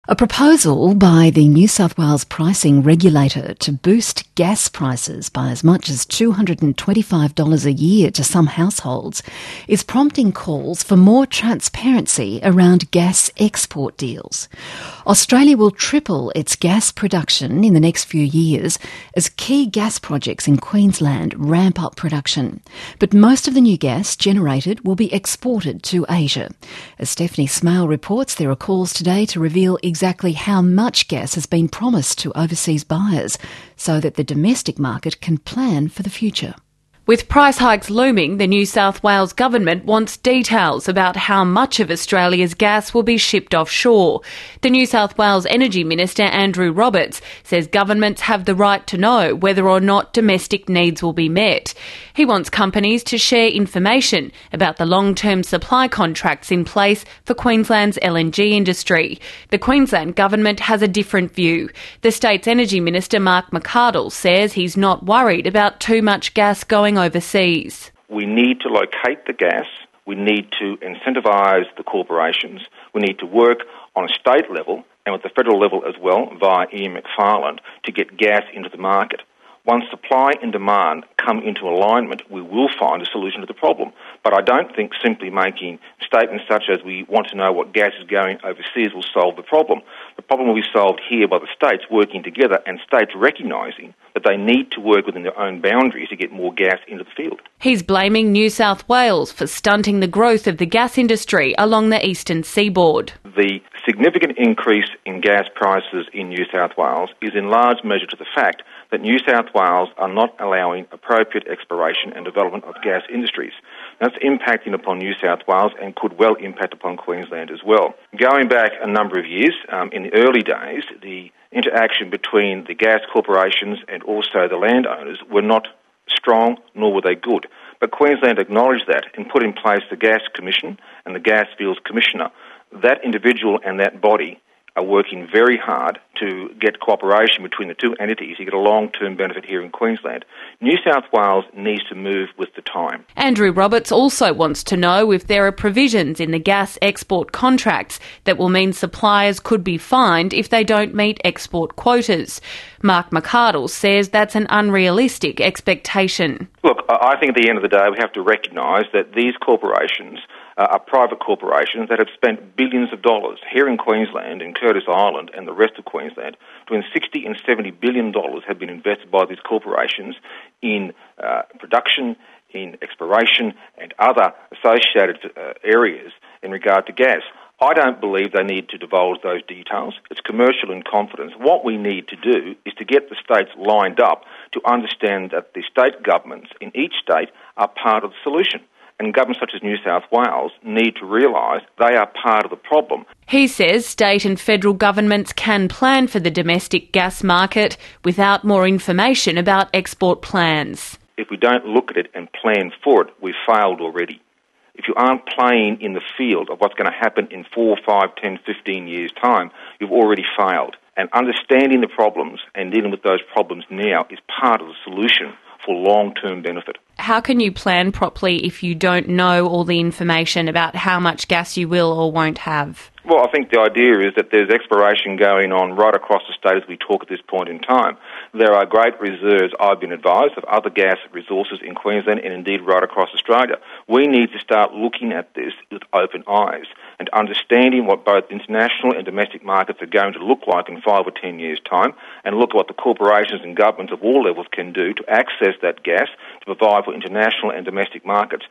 A proposal by the New South Wales pricing regulator to boost gas prices by as much as $225 a year to some households is prompting calls for more transparency around gas export deals. Australia will triple its gas production in the next few years as key gas projects in Queensland ramp up production. But most of the new gas generated will be exported to Asia. As Stephanie Smale reports, there are calls today to reveal exactly how much gas has been promised to overseas buyers so that the domestic market can plan for the future. With price hikes looming, the New South Wales government wants details about how much of Australia's gas will be shipped offshore. The New South Wales Energy Minister, Andrew Roberts, says governments have the right to know whether or not domestic needs will be met. He wants companies to share information about the long-term supply contracts in place for Queensland's LNG industry. The Queensland government has a different view. The state's Energy Minister, Mark McArdle, says he's not worried about too much gas going overseas. We need to locate the gas. We need to incentivise the corporations. We need to work on a state level and with the federal level as well via Ian Macfarlane to get gas into the market. Once supply and demand come into alignment, we will find a solution to the problem. But I don't think simply making statements such as we want to know what gas is going overseas will solve the problem. The problem will be solved here by the states working together and states recognising that they need to work within their own boundaries to get more gas into the field. He's blaming New South Wales for stunting the growth of the gas industry along the eastern seaboard. The significant increase in gas prices in New South Wales is in large measure to the fact that New South Wales are not allowing appropriate exploration and development of gas industries. That's impacting upon New South Wales and could well impact upon Queensland as well. Going back a number of years, in the early days, the interaction between the gas corporations and also the landowners were not strong, nor were they good. But Queensland acknowledged that and put in place the Gas Commission and the Gas Fields Commissioner. That individual and that body are working very hard to get cooperation between the two entities to get a long-term benefit here in Queensland. New South Wales needs to move with the time. Andrew Roberts also wants to know if there are provisions in the gas export contracts that will mean suppliers could be fined if they don't meet export quotas. Mark McArdle says that's an unrealistic expectation. Look, I think at the end of the day we have to recognise that these corporations are private corporations that have spent billions of dollars here in Queensland, in Curtis Island and the rest of Queensland. Between $60 and $70 billion have been invested by these corporations in production, in exploration and other associated areas in regard to gas. I don't believe they need to divulge those details. It's commercial in confidence. What we need to do is to get the states lined up to understand that the state governments in each state are part of the solution. And governments such as New South Wales need to realise they are part of the problem. He says state and federal governments can plan for the domestic gas market without more information about export plans. If we don't look at it and plan for it, we've failed already. If you aren't playing in the field of what's going to happen in 4, 5, 10, 15 years' time, you've already failed. And understanding the problems and dealing with those problems now is part of the solution for long-term benefit. How can you plan properly if you don't know all the information about how much gas you will or won't have? Well, I think the idea is that there's exploration going on right across the state as we talk at this point in time. There are great reserves, I've been advised, of other gas resources in Queensland and indeed right across Australia. We need to start looking at this with open eyes and understanding what both international and domestic markets are going to look like in 5 or 10 years' time, and look at what the corporations and governments of all levels can do to access that gas to provide for international and domestic markets.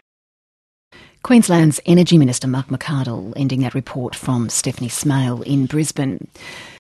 Queensland's Energy Minister Mark McArdle ending that report from Stephanie Smale in Brisbane.